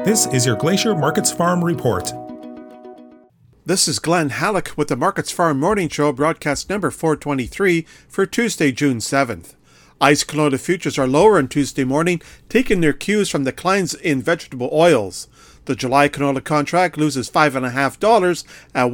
This is your Glacier Markets Farm Report. This is Glenn Halleck with the Markets Farm Morning Show, broadcast number 423 for Tuesday, June 7th. ICE canola futures are lower on Tuesday morning, taking their cues from declines in vegetable oils. The July canola contract loses $5.50 at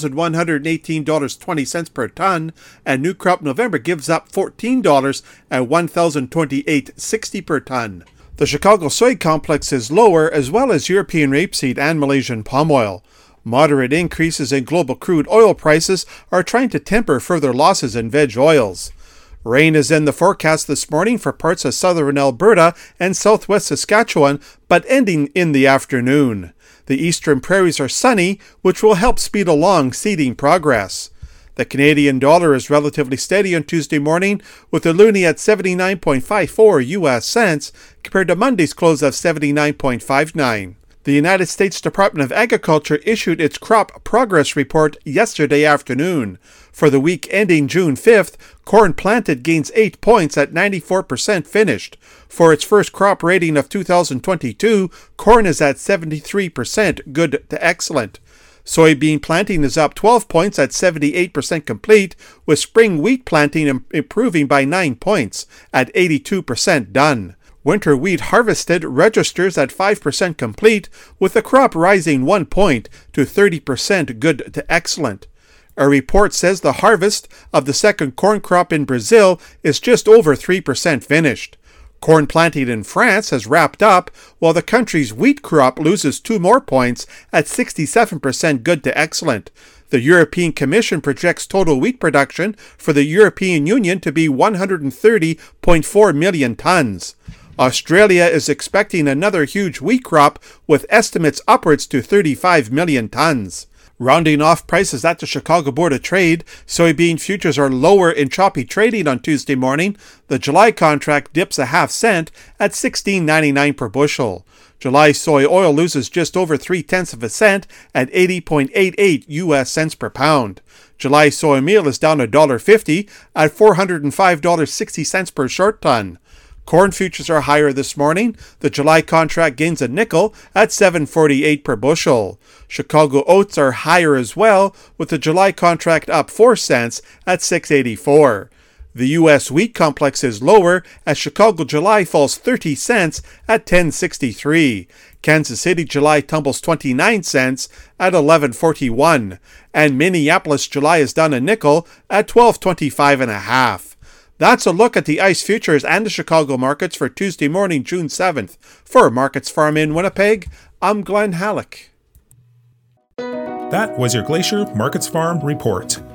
$1,118.20 per ton, and new crop November gives up $14 at $1,028.60 per ton. The Chicago soy complex is lower, as well as European rapeseed and Malaysian palm oil. Moderate increases in global crude oil prices are trying to temper further losses in veg oils. Rain is in the forecast this morning for parts of southern Alberta and southwest Saskatchewan, but ending in the afternoon. The eastern prairies are sunny, which will help speed along seeding progress. The Canadian dollar is relatively steady on Tuesday morning, with the loonie at 79.54 US cents compared to Monday's close of 79.59. The United States Department of Agriculture issued its crop progress report yesterday afternoon. For the week ending June 5th, corn planted gains 8 points at 94% finished. For its first crop rating of 2022, corn is at 73% good to excellent. Soybean planting is up 12 points at 78% complete, with spring wheat planting improving by 9 points at 82% done. Winter wheat harvested registers at 5% complete, with the crop rising 1 point to 30% good to excellent. A report says the harvest of the second corn crop in Brazil is just over 3% finished. Corn planting in France has wrapped up, while the country's wheat crop loses 2 more points at 67% good to excellent. The European Commission projects total wheat production for the European Union to be 130.4 million tons. Australia is expecting another huge wheat crop, with estimates upwards to 35 million tons. Rounding off prices at the Chicago Board of Trade, soybean futures are lower in choppy trading on Tuesday morning. The July contract dips a half cent at $16.99 per bushel. July soy oil loses just over 0.3 of a cent at 80.88 US cents per pound. July soy meal is down $1.50 at $405.60 per short ton. Corn futures are higher this morning. The July contract gains a nickel at $7.48 per bushel. Chicago oats are higher as well, with the July contract up 4 cents at $6.84. The U.S. wheat complex is lower, as Chicago July falls 30 cents at $10.63. Kansas City July tumbles 29 cents at $11.41. And Minneapolis July is down a nickel at $12.25.5. That's a look at the ICE futures and the Chicago markets for Tuesday morning, June 7th. For Markets Farm in Winnipeg, I'm Glenn Halleck. That was your Glacier Markets Farm Report.